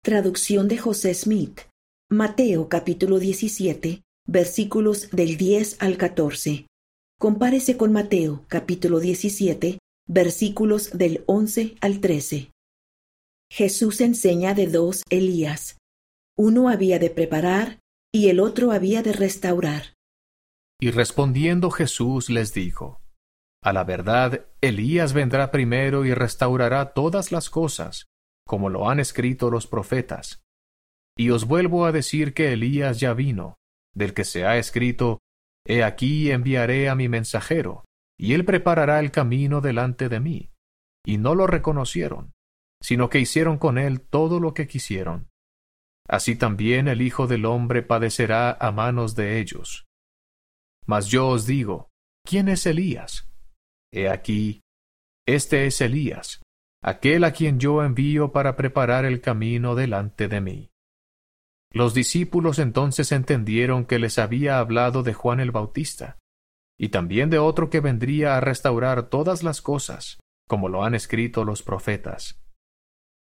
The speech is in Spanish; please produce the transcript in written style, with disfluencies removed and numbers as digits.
Traducción de José Smith. Mateo capítulo 17, versículos del 10 al 14. Compárese con Mateo capítulo 17, versículos del 11 al 13. Jesús enseña de dos Elías. Uno había de preparar y el otro había de restaurar. Y respondiendo Jesús les dijo: A la verdad, Elías vendrá primero y restaurará todas las cosas, como lo han escrito los profetas. Y os vuelvo a decir que Elías ya vino, del que se ha escrito: He aquí enviaré a mi mensajero, y él preparará el camino delante de mí. Y no lo reconocieron, sino que hicieron con él todo lo que quisieron. Así también el Hijo del Hombre padecerá a manos de ellos. Mas yo os digo, ¿quién es Elías? He aquí, este es Elías, aquel a quien yo envío para preparar el camino delante de mí. Los discípulos entonces entendieron que les había hablado de Juan el Bautista, y también de otro que vendría a restaurar todas las cosas, como lo han escrito los profetas.